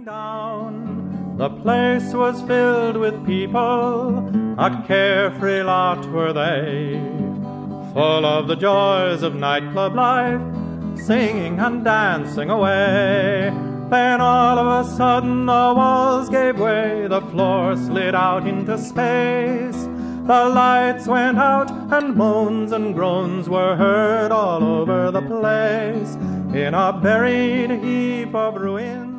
down. The place was filled with people, a carefree lot were they, full of the joys of nightclub life, singing and dancing away. Then all of a sudden the walls gave way, the floor slid out into space. The lights went out and moans and groans were heard all over the place. In a buried heap of ruins